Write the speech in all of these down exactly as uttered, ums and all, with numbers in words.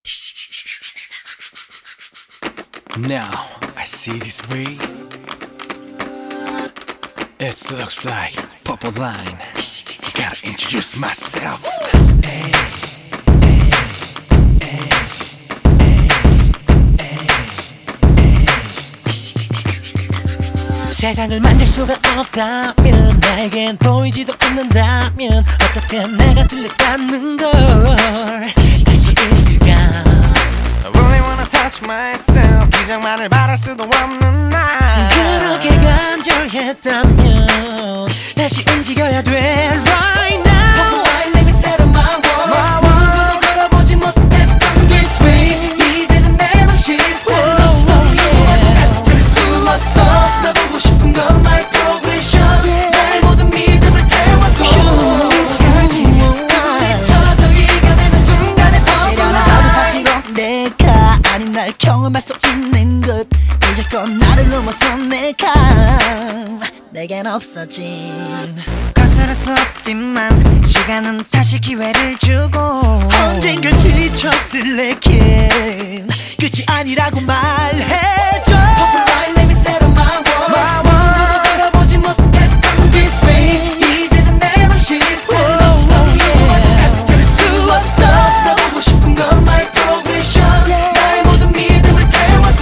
Now I see this way. It looks like purple line. Gotta introduce myself. Hey, hey, hey, hey, hey. 세상을 만질 수가 없다면, 나에겐 보이지도 않는다면 어떻게 내가 들렸다는 걸 알 수 있을까? I really wanna touch myself. 기적만을 바랄 수도 없는 나. 그렇게 간절했다면 다시 움직여야 돼 right now. Purple light, let me set on my wall. My wall. 누구도 걸어보지 못했던 this way. 이제는 내 방식. 될 수 없어. 나 보고 싶은 건 my progression. 나의 모든 믿음을 태워도 부딪혀서 이겨내는 순간의 purple light. 내가 아닌 날 경험할 수 있는 것, 이제껏 나를 넘어서 내가 내겐 없어진, 거스를 수 없지만 시간은 다시 기회를 주고 언젠가 지쳤을 내겐 끝이 아니라고 말해줘. Purple light, let me set on my wall. My wall. 누구도 걸어보지 못했던 this way. 이제는 내 방식. 될 수 없어. 나 보고 싶은 건 my progression. 나의 모든 믿음을 태워도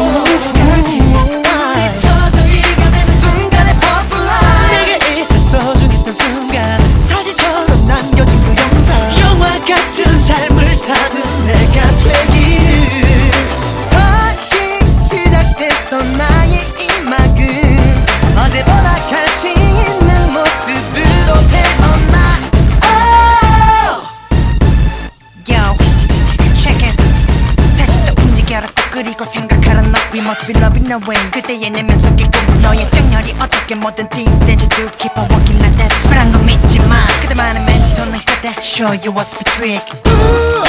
부딪혀서 이겨내는 순간의 purple light. 내게 있어 소중했던 순간, 사진처럼 남겨진 그 영상, 영화 같은 삶을 사는 내가 되기를. 다시 시작됐어 나의 이 막은 어제보다 가치 있는 모습으로 태어나. Oh! Yo, check it. 다시 또 움직여라 또 그리고 생각하라 너. We must be loving the way. 그때의 내면 속에 꿈, 너의 정열이 어떻게 모든 things that you do. Keep on walking like that. 스멜한 건 믿지마. 그대만의 멘토는 그대. Show you what's be trick. Ooh.